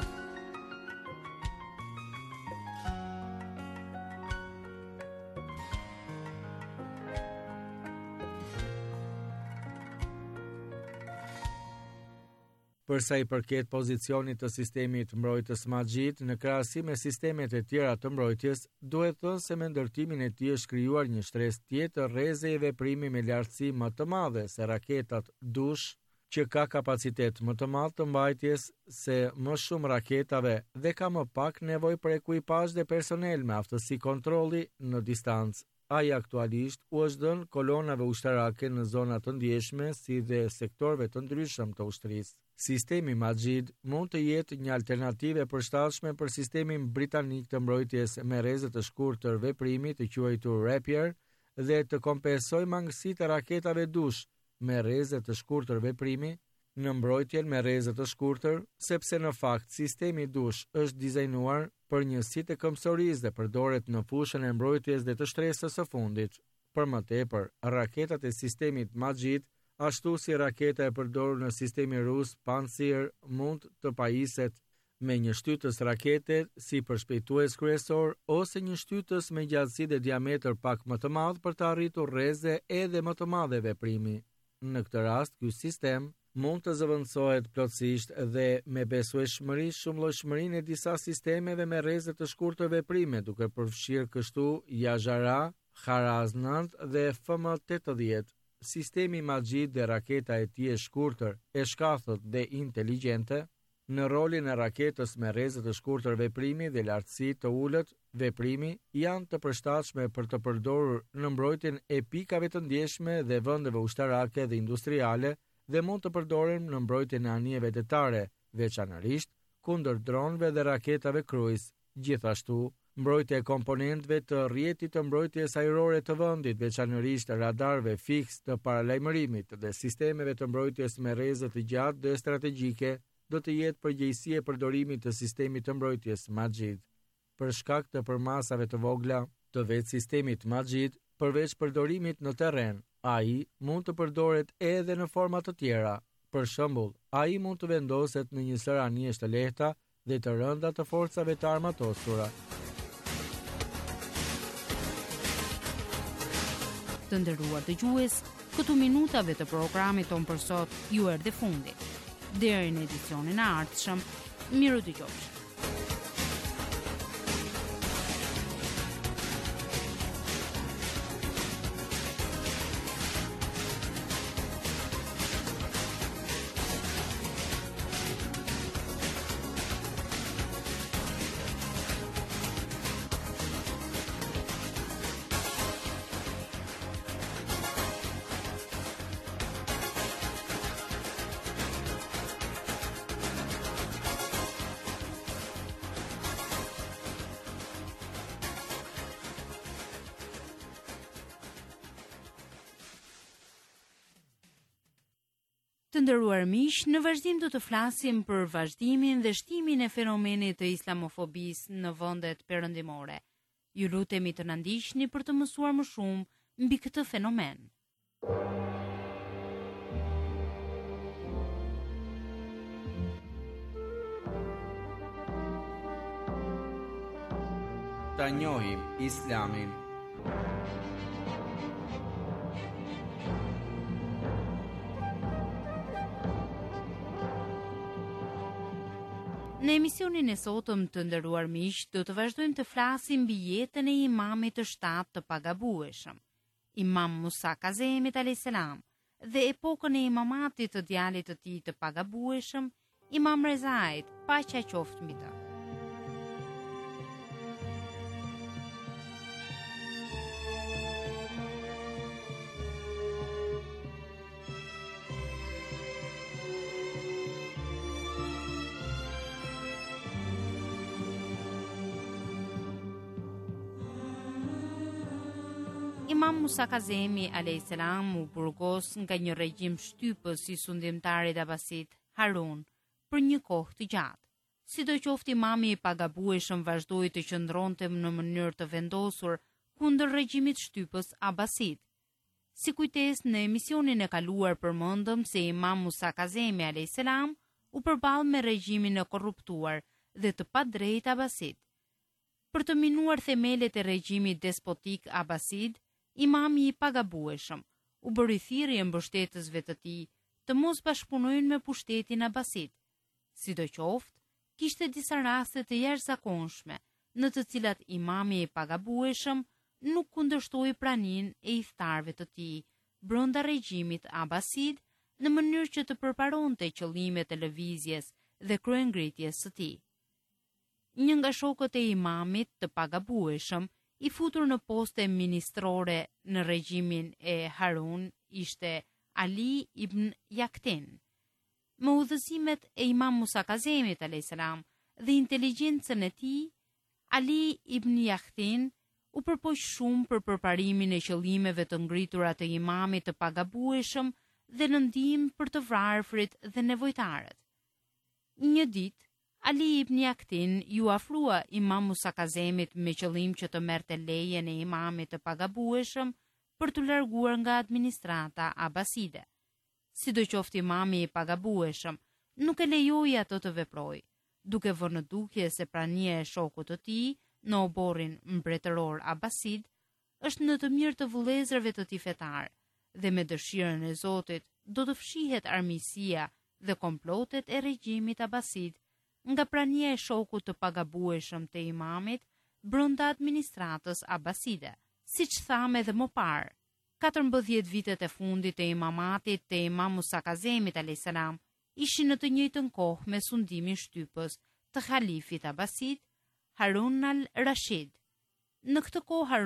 Përsa i përket pozicionit të sistemit mbrojtës Majid në krahasim me sistemet e tjera të mbrojtjes, duhet thënë se me ndërtimin e tij është krijuar një shtresë tjetër rreze e veprimi me lartësi më të madhe se raketat Dush, që ka kapacitet më të madh të mbajtjes se më shumë raketave dhe ka më pak nevojë për ekuipazh dhe personel me aftësi kontrolli në distancë. Ai aktualisht u është dhënë kolonave ushtarake në zona të ndjeshme si dhe sektorëve të ndryshëm të ushtrisë. Sistemi Majid mund të jetë një alternativë e përshtatshme për sistemin britanik të mbrojtjes me rrezë të shkurtër veprimi të quajtur Rapier dhe të kompensojë mangësitë e raketave Dush me rrezë të shkurtër veprimi në mbrojtjen me rrezë të shkurtër, sepse në fakt sistemi Dush është dizajnuar për njësi të këmbësorisë dhe përdoret në fushën e mbrojtjes dhe të shtresës së fundit. Për më tepër, raketat e sistemit Majid, ashtu si raketa e përdorur në sistemi rus Pantsir, mund të pajiset me një shtytës rakete si përshpejtues kryesor ose një shtytës me gjatësi dhe diametër pak më të madh për të arritur rreze edhe më të madhe veprimi. Në këtë rast, ky sistem mund të zëvendësohet plotësisht dhe me besueshmëri shumëllojshmërinë e disa sistemeve me rreze të shkurtër veprime, duke përfshirë kështu Yajara, Haraz 9 dhe FM-80. Sistemi Majid dhe raketa e tij e shkurtër, e shkathët dhe inteligjente, në rolin e raketës me rreze të shkurtër veprimi dhe lartësi të ulët veprimi, janë të përshtatshme për të përdorur në mbrojtjen e pikave të ndjeshme dhe vendeve ushtarake dhe industriale dhe mund të përdoren në mbrojtjen e anijeve detare, veçanërisht kundër dronëve dhe raketave krujs. Gjithashtu, mbrojtja e komponentëve të rrjetit të mbrojtjes ajrore të vendit, veçanërisht radarëve fiks të paralajmërimit dhe sistemeve të mbrojtjes me rrezë të gjatë dhe strategjike, do të jetë përgjegjësi e përdorimit të sistemit të mbrojtjes Majid. Për shkak të përmasave të vogla të vetë sistemit Majid, përveç përdorimit në terren, AI mund të përdoret edhe në forma të tjera. Për shembull, AI mund të vendoset në një sër anijesh të lehta dhe të rënda të forcave të armatosura. Të nderuar dëgjues, këtu minutave të programit ton për sot ju erdhi fundi. Deri në edicionin e ardhshëm, miru dëgjofshi. Të nderuar miq, në vazhdim do të flasim për vazhdimin dhe shtimin e fenomenit të islamofobisë në vendet perëndimore. Ju lutemi të na ndiqni për të mësuar më shumë mbi këtë fenomen. Ta njohim Islamin. Në emisionin e sotëm të nderuar miq, do të vazhdojmë të flasim mbi jetën e imamit të 7 të pagabueshëm, Imam Musa Kazemit alayhis salam, dhe epokën e imamatit të djalit të tij të pagabueshëm, Imam Rezait, paqja qoftë mbi të. Imam Musa Kazemi alayhis salam u burgos nga një regjim shtypës i sundimtarit abasit Harun për një kohë të gjatë. Sidoqoftë imami i pagabueshëm vazhdoi të qëndronte në mënyrë të vendosur kundër regjimit shtypës abasit. Si kujtesë, në emisionin e kaluar përmendëm se Imam Musa Kazemi alayhis salam u përball me regjimin e korruptuar dhe të padrejtë abasit. Për të minuar themelet e regjimit despotik abasid, imami i pagabueshëm u bëri thirrje mbështetësve të tij të mos bashkëpunojnë me pushtetin abasit. Sidoqoftë, kishte disa raste të jashtëzakonshme në të cilat imami i pagabueshëm nuk kundërshtoi praninë e iftarëve të tij brenda regjimit abasid në mënyrë që të përparonte qëllimet e lëvizjes dhe kryengritjes së tij. Një nga shokët e imamit të pagabueshëm i futur në poste ministrore në regjimin e Harun ishte Ali ibn Yaktin. Me udhëzimet e Imam Musa Kazemit alayhis salam dhe inteligjencën e tij, Ali ibn Yaktin u përpoq shumë për përparimin e qëllimeve të ngritura të imamit të pagabueshëm dhe në ndihmë për të varfrit dhe nevojtarët. Një ditë, Ali ibn Yaktin ju afrua Imam Musa Kazemit me qëllim që të merrte lejen e imamit të pagabueshëm për të larguar nga administrata abaside. Sidoqoftë imami i pagabueshëm nuk e lejoi ato të veprojë, duke vënë në dukje se prania e shokut të tij në oborrin mbretëror abasid është në të mirë të vëllezërve të tij fetar dhe me dëshirën e Zotit do të fshihet armiqësia dhe komplotet e regjimit abasid nga prania e shokut të pagabueshëm të imamit brenda administratës abaside. Siç thamë edhe më parë, 14 vitet e fundit të imamatit të Imam Musa Kazemit alayhis salam ishin në të njëjtën kohë me sundimin shtypës të halifit abasid Harun al-Rashid. Në këtë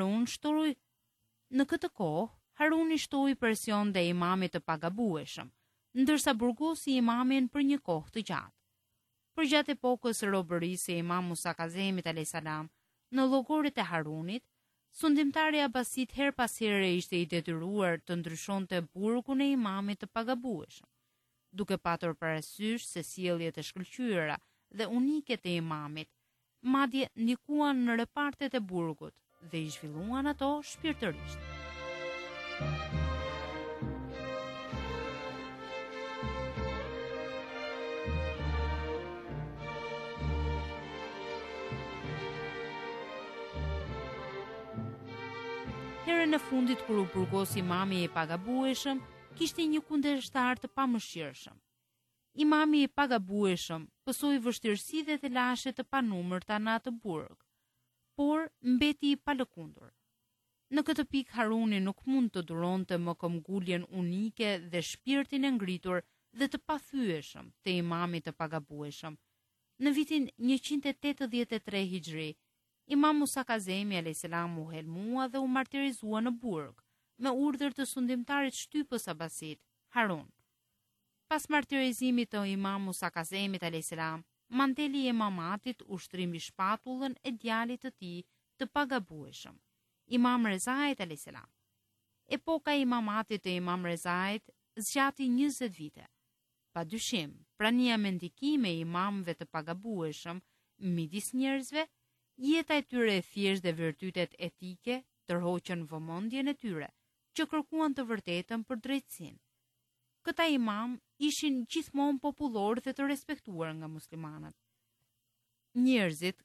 kohë Haruni shtoi presion dhe imamit të pagabueshëm, ndërsa burgosi imamin për një kohë të gjatë. Për gjatë epokës së robërisë e Imam Musa Kazemit alayhis salam në llogorit e Harunit, sundimtari abasit her pas here ishte i detyruar të ndryshonte burgun e imamit të pagabueshëm, duke patur parasysh se sjelljet e shkëlqyera dhe unike të imamit madje ndikuan në repartet e burgut dhe i zhvilluan ato shpirtërisht. Herën e fundit kur u burgos imami i pagabueshëm, kishte një kundërshtar të pamëshirshëm. Imami i pagabueshëm pësoi vështirësitë dhe lashe të panumërta në atë burg, por mbeti i palëkundur. Në këtë pikë Haruni nuk mund të duronte më këmbguljen unike dhe shpirtin e ngritur dhe të pathyeshëm të imamit të pagabueshëm. Në vitin 183 Hijri, Imam Musa Kazemi alayhis salam u helmua dhe u martirizua në burg me urdhër të sundimtarit shtypës abasit, Harun. Pas martirizimit të Imam Musa Kazemit alayhis salam, manteli i imamatit ushtrimi shpatullën e djalit të tij të pagabueshëm, Imam Rezait alayhis salam. Epoka e imamatit të Imam Rezait zgjati 20 vite. Padyshim, prania me ndikime e imamëve të pagabueshëm midis njerëzve, jeta e tyre e thjesht dhe virtytet etike tërhoqën vëmendjen e tyre, që kërkuan të vërtetën për drejtësinë. Këta imam ishin gjithmonë popullor dhe të respektuar nga muslimanët. Njerëzit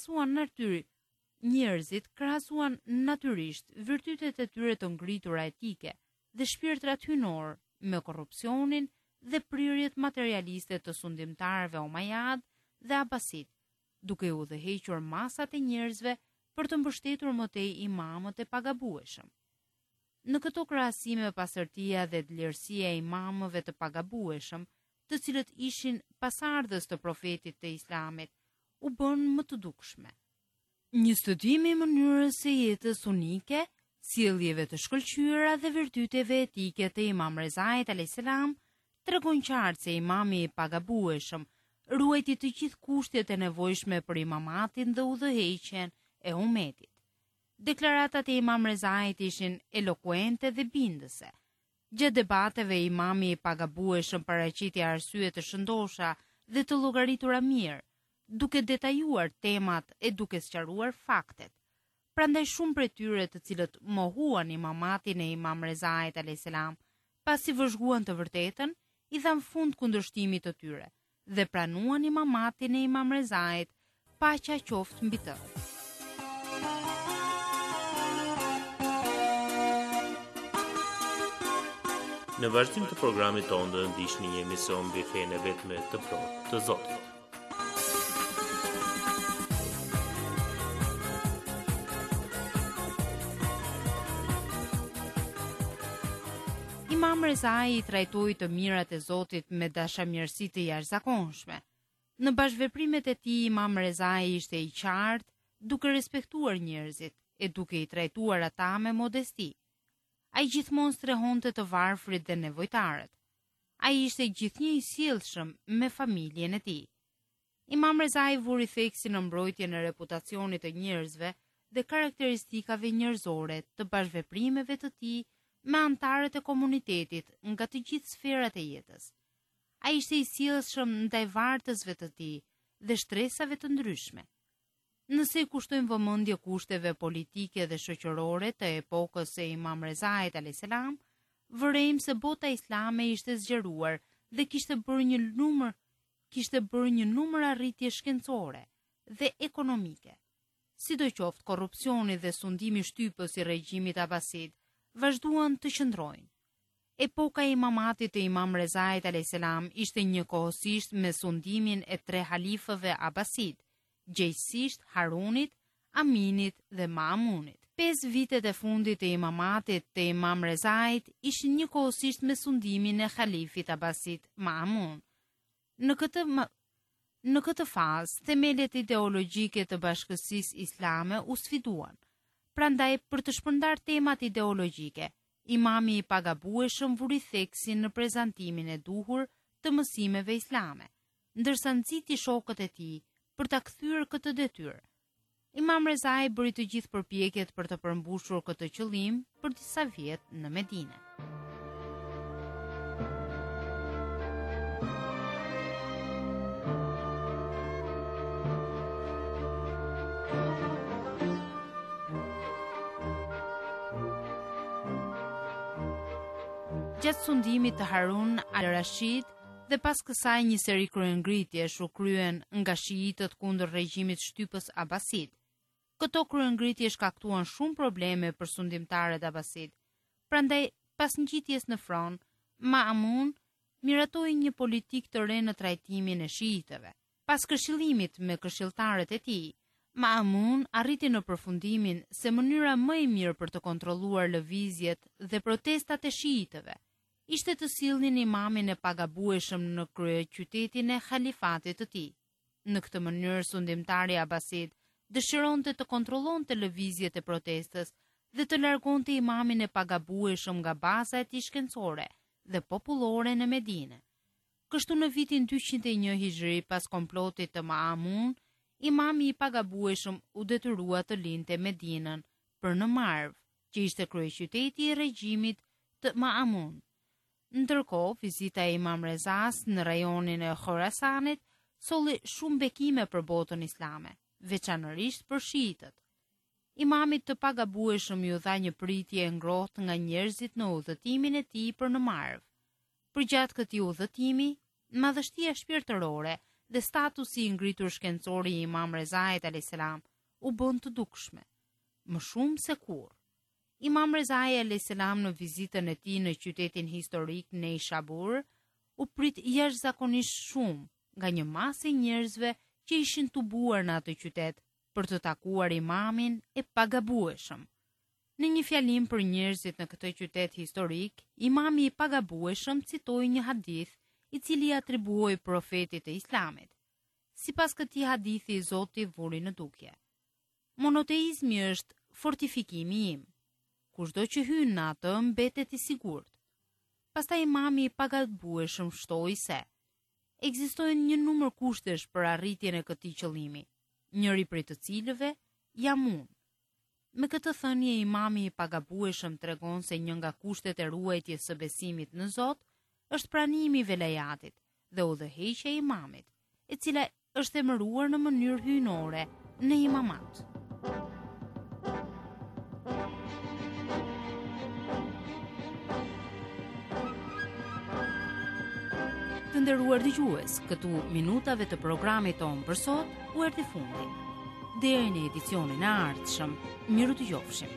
krahasuan natyrisht virtytet e tyre të ngritura etike dhe shpirtrat hynor me korrupsionin dhe prirjet materialiste të sundimtarëve Omajad dhe Abasit, duke u udhëhequr masat e njerëzve për të mbështetur më tej imamët e pagabueshëm. Në këto krahasime pasërtia dhe lirësia e imamëve të pagabueshëm, të cilët ishin pasardhës të profetit të Islamit, u bën më të dukshme. Një studim i mënyrës së jetës unike, sjelljeve të shkëlqyera dhe virtyteve etike të Imam Rezait alayhis salam tregon qartë se imami i pagabueshëm ruajti të gjithë kushtet e nevojshme për imamatin dhe udhëheqjen e umetit. Deklaratat e Imam Rezait ishin elokuente dhe bindëse. Gjatë debateve imami i pagabueshëm paraqiti arsye të shëndosha dhe të llogaritura mirë, duke detajuar temat e duke sqaruar faktet. Prandaj shumë prej tyre të cilët mohuan imamatin e Imam Rezait alayhis salam, pasi vëzhguan të vërtetën, i dhan fund kundërshtimit të tyre dhe pranuan imamatin e Imam Rezait, paqja qoftë mbi të. Në vazhdim të programit tonë do ndiqni një emision mbi fenë e vetme të plotë të Zotit. Imam Rezai i trajtoi të mirat e Zotit me dashamirësi të jashtëzakonshme. Në bashkëveprimet e tij Imam Rezai ishte i qartë, duke respektuar njerëzit e duke i trajtuar ata me modesti. Ai gjithmonë strehonte të varfrit dhe nevojtarët. Ai ishte gjithnjë i sjellshëm me familjen e tij. Imam Rezai vuri theksin në mbrojtjen e reputacionit të njerëzve dhe karakteristikave njerëzore të bashkëveprimeve të tij me antarët e komunitetit nga të gjithë sferat e jetës. Ai ishte i sjellshëm ndaj vartësve të tij dhe shtresave të ndryshme. Nëse i kushtojmë vëmendje kushteve politike dhe shoqërore të epokës së Imam Rezait alayhis salam, vërejmë se bota islame ishte zgjeruar dhe kishte bërë një numër arritje shkencore dhe ekonomike. Sidoqoftë korrupsioni dhe sundimi shtypës i regjimit abasid vazhduan të qëndrojnë. Epoka e imamatit të Imam Rezait alayhis salam ishte njëkohësisht me sundimin e 3 halifëve abasid, gjejsisht Harunit, Aminit dhe Maamunit. 5 vitet e fundit të imamatit të Imam Rezait ishin njëkohësisht me sundimin e halifit abasid Maamun. Në këtë fazë, themelet ideologjike të bashkësisë islame u sfiduan. Prandaj, për të shpërndar temat ideologjike, imami i pagabueshëm vuri theksin në prezantimin e duhur të mësimeve islame. ndërsa nxiti shokët e tij për ta kthyer këtë detyrë. Imam Rezai bëri të gjithë përpjekjet për të përmbushur këtë qëllim për disa vjet në Medinë. Gjatë sundimit të Harun al-Rashid dhe pas kësaj një seri kryengritjesh u kryen nga shiitët kundër regjimit shtypës Abasid. Këto kryengritje shkaktuan shumë probleme për sundimtarët Abasid. Prandaj, pas ngjitjes në front, Ma'mun miratoi një politikë të re në trajtimin e shiitëve. Pas këshillimit me këshilltarët e tij, Ma'mun arriti në përfundimin se mënyra më e mirë për të kontrolluar lëvizjet dhe protestat e shiitëve ishte të sillnin imamin e pagabueshëm në kryeqytetin e halifatit të tij. Në këtë mënyrë sundimtari Abasid dëshironte të kontrollonte lëvizjet e protestës dhe të largonte imamin e pagabueshëm nga baza e tij shkencore dhe popullore në Medinë. Kështu në vitin 201 Hijri pas komplotit të Ma'mun, imami i pagabueshëm u detyrua të linte Medinën për në Marv, që ishte kryeqyteti i regjimit të Ma'mun. Ndërkohë, vizita e Imam Rezas në rajonin e Khorasanit solli shumë bekime për botën islame, veçanërisht për shiitët. Imamit të pagabueshëm ju dha një pritje e ngrohtë nga njerëzit në udhëtimin e tij për në Marv. Përgjatë këtij udhëtimi, madhështia shpirtërore dhe statusi i ngritur shkencor i Imam Rezait a.s. u bën të dukshme, më shumë se kur. Imam Rezai a.s. në vizitën e tij në qytetin historik Neishabur u prit jashtëzakonisht shumë nga një masë njerëzve që ishin tubuar në atë qytet për të takuar imamin e pagabueshëm. Në një fjalim për njerëzit në këtë qytet historik, imami i pagabueshëm citoi një hadith i cili atribuoi profetit e Islamit. Sipas këtij hadithi, Zoti vuri në dukje: Monoteizmi është fortifikimi im. Kushdo që hyn në atë mbetet i sigurt. Pastaj imami i pagabueshëm shtoi se ekzistojnë një numër kushtesh për arritjen e këtij qëllimi, njëri prej të cilëve jam unë. Me këtë thënie, imami i pagabueshëm tregon se një nga kushtet e ruajtjes së besimit në Zot është pranimi i velajatit dhe udhëheqja e imamit, e cila është emëruar në mënyrë hyjnore në imamat. Të nderuar dëgjues, këtu minutave të programit tonë për sot u erdhi fundi. Deri në edicionin e ardhshëm, miru të qofshim.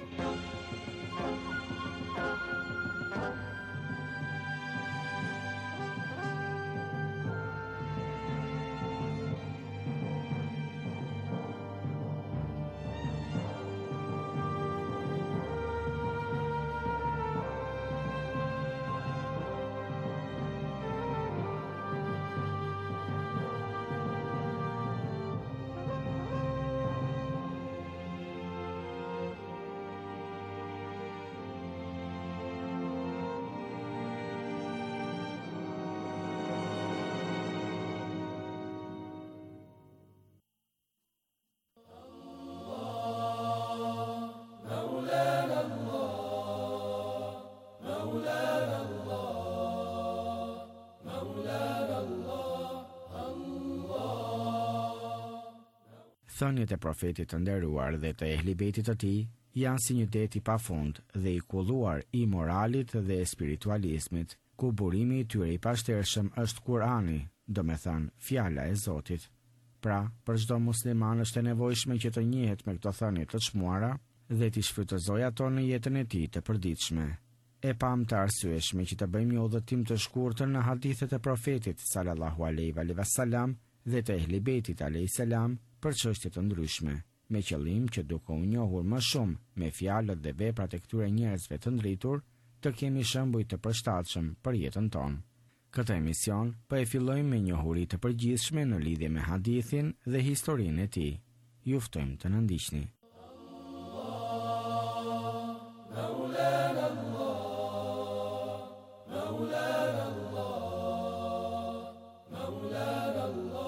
Thënjet e profetit të nderuar dhe të ehlibetit të tij janë si një det i pafund dhe i kulluar i moralit dhe spiritualizmit, ku burimi i tyre i pashtershëm është Kurani, domethënë fjala e Zotit. Pra, për çdo musliman është e nevojshme që të njihet me këto thënie të çmuara dhe t'i shfrytëzojë ato në jetën e tij të përditshme. E pam të arsyeshme që të bëjmë një udhëtim të shkurtër në hadithet e profetit sallallahu alaihi wasallam dhe të ehlibetit alayhis salam për çështje të ndryshme, me qëllim që duke u njohur më shumë me fjalët dhe veprat e këtyre njerëzve të ndritur, të kemi shembuj të përshtatshëm për jetën tonë. Këtë emision po e fillojmë me njohuri të përgjithshme në lidhje me hadithin dhe historinë e tij. Ju ftojmë të na ndiqni. Maulana Allah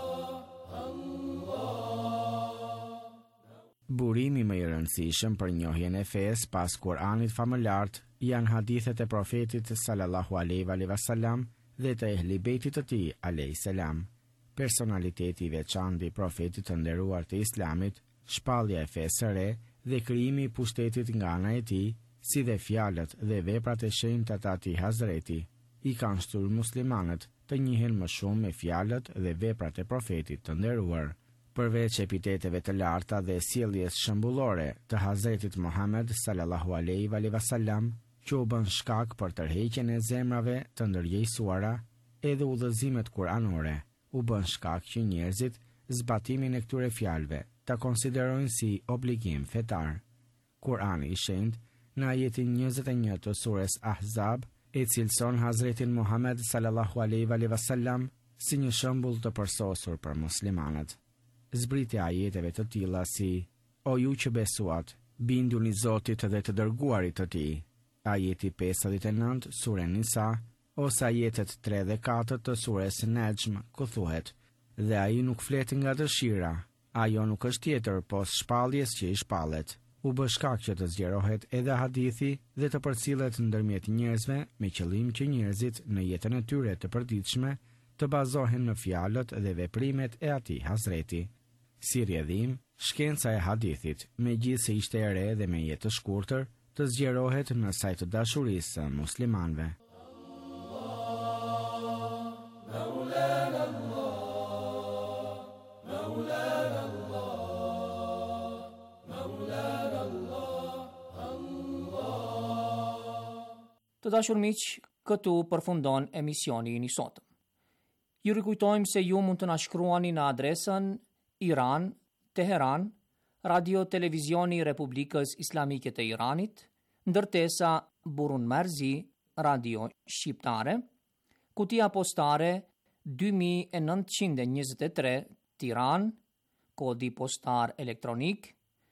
rëndësishëm për njohjen e fesë pas Kur'anit famëlart janë hadithet e profetit sallallahu alaihi wasallam dhe të ehli bejtit të tij alayhis salam. Personaliteti i veçantë i profetit të nderuar të Islamit, shpallja e fesë së re dhe krijimi i pushtetit nga ana e tij, si dhe fjalët dhe veprat e shenjta të atij Hazreti, i kanë shtyrë muslimanët të njihen më shumë me fjalët dhe veprat e profetit të nderuar. Përveç epiteteve të larta dhe sjelljes shembullore të Hazretit Muhammed sallallahu alaihi wasallam, që u bën shkak për tërheqjen e zemrave të ndërgjegjësuara, edhe udhëzimet kuranore u bën shkak që njerëzit zbatimin e këtyre fjalëve ta konsiderojnë si obligim fetar. Kurani i shenjtë në ajetin 21 të surës Ahzab e cilëson Hazretin Muhammed sallallahu alaihi wasallam si një shembull të përsosur për muslimanët. Zbritja ajeteve të tilla si: O ju që besuat, binduni Zotit dhe të dërguarit të tij. Ajeti 59 sure Nisa, ose ajetet 3 dhe 4 të surës Najm, ku thuhet: Dhe ai nuk flet nga dëshira, ajo nuk është tjetër pos shpalljes që i shpallet. U bë shkak që të zgjerohet edhe hadithi dhe të përcillet ndërmjet njerëzve me qëllim që njerëzit në jetën e tyre të përditshme të bazohen në fjalët dhe veprimet e atij Hazreti. Si rrjedhim, shkenca e hadithit, megjithse ishte e re dhe me jetë të shkurtër, të zgjerohet në saj të dashurisë së muslimanëve. Të dashur miq, këtu përfundon emisioni i sotëm. Ju rikujtojmë se ju mund të na shkruani në adresën Iran, Teheran, Radio Televizioni Republikës Islamike të Iranit, ndërtesa Burun Marzi, Radio Shqiptare, kutia postare 2923 Tiran, kodi postar elektronik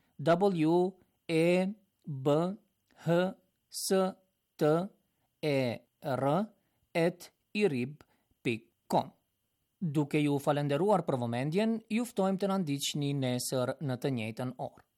WEBHSTER@irib.com. Duke ju falenderuar për vëmendjen, ju ftojmë të na ndiqni nesër në të njëjtën orë.